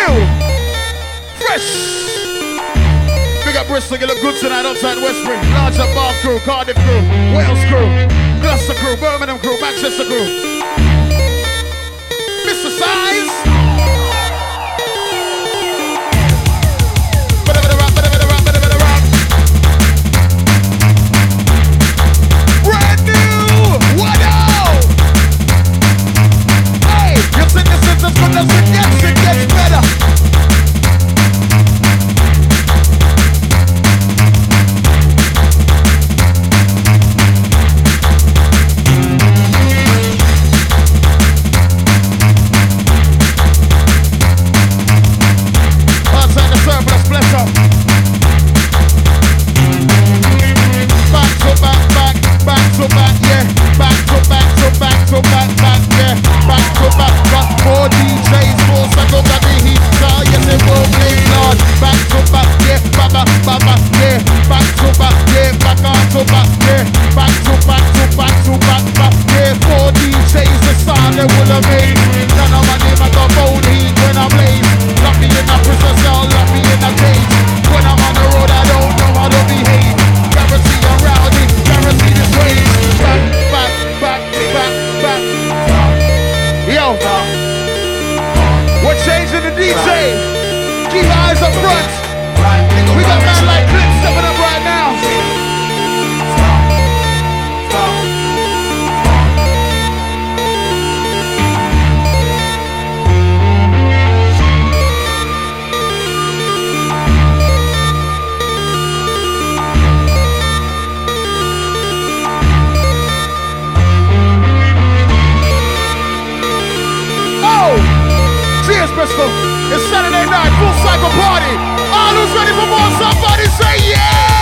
Fresh. Big up Bristol, you look good tonight outside Westbury. Large up Bath crew, Cardiff crew, Wales crew, Gloucester crew, Birmingham crew, Manchester crew. Mr. Size. Brand new. What up? Hey, you sing the sentence, but it gets better. It's Saturday night, full cycle party. All who's ready for more, somebody say yeah!